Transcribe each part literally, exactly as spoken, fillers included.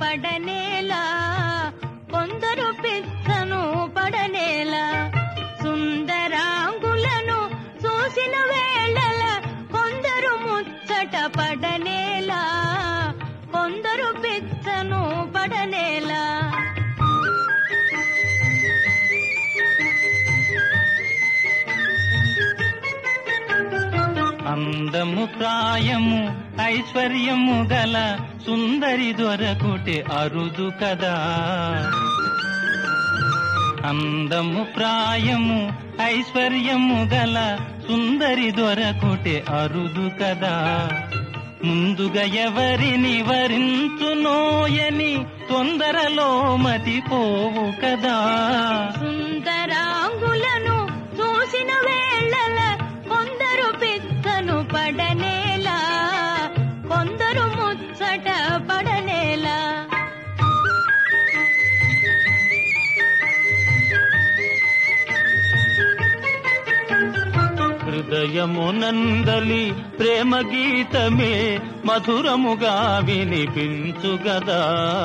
పడనేలా, కొందరు పిచ్చను పడనేలా. సుందరాంగులను చూసిన వేళల కొందరు ముచ్చట పడనేలా, కొందరు పిచ్చను పడనేలా. అందము ప్రాయము ఐశ్వర్యము గల సుందరి దొరకుటే అరుదు కదా. అందము ప్రాయము ఐశ్వర్యము గల సుందరి దొరకుటే అరుదు కదా. ముందుగా ఎవరిని వరించునోయని తొందరలో మతిపోవు కదా. సుందరాంగులను చూసిన వేళల కొందరు పిచ్చను పడనేలా, కొందరు ముచ్చట పడనేలా. హృదయమునందలి ప్రేమ గీతమే మధురముగా వినిపించుగదా.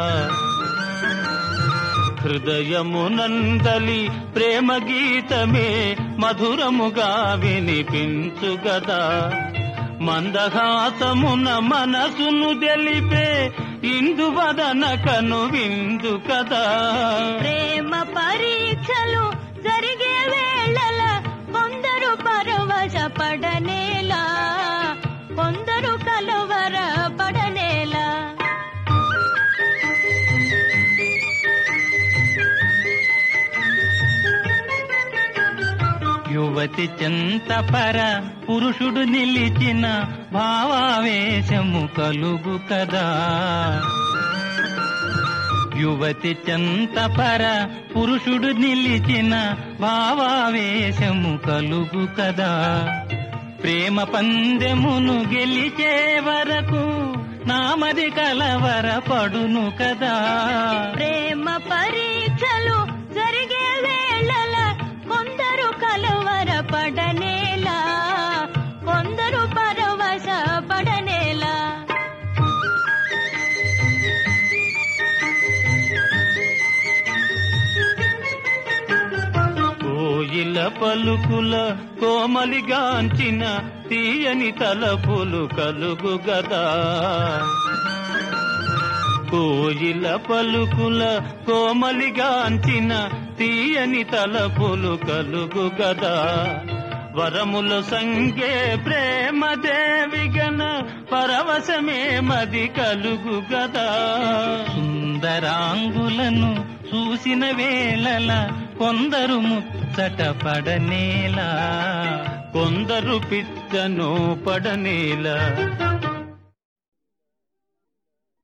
హృదయమునందలి ప్రేమ గీతమే మధురముగా వినిపించుగదా. మందహాసమున మనసును తెలిపే ఇందువదన కను విందు కదా. ప్రేమ పరీక్షలు జరిగే వేళల కొందరు పరవశ పడనేలా, కొందరు కలవర పడనేలా. యువతి చెంతపర పురుషుడు నిలిచిన భావావేశము కలుగు కదా. యువతి చెంతపర పురుషుడు నిలిచిన భావావేశము కలుగు కదా. ప్రేమ పందెమును గెలిచే వరకు నామది కలవర పడును కదా. ప్రేమ పరీక్షలు జరిగే వేళల కొందరు కలవర పడనేలా, కొందరు పరవశ పడనేలా. కోయిల పలుకుల కోమలిగాంచిన తీయని తలపులు కలుగు గదా. కోయిల పలుకుల కోమలిగాంచిన తీయని తలపులు కలుగు గదా. వరములు సంగే ప్రేమ దేవిగన పరవశమే మది కలుగు గదా. సుందరాంగులను చూసిన వేళల కొందరు ముచ్చట పడనేలా, కొందరు పిచ్చను పడనేలా.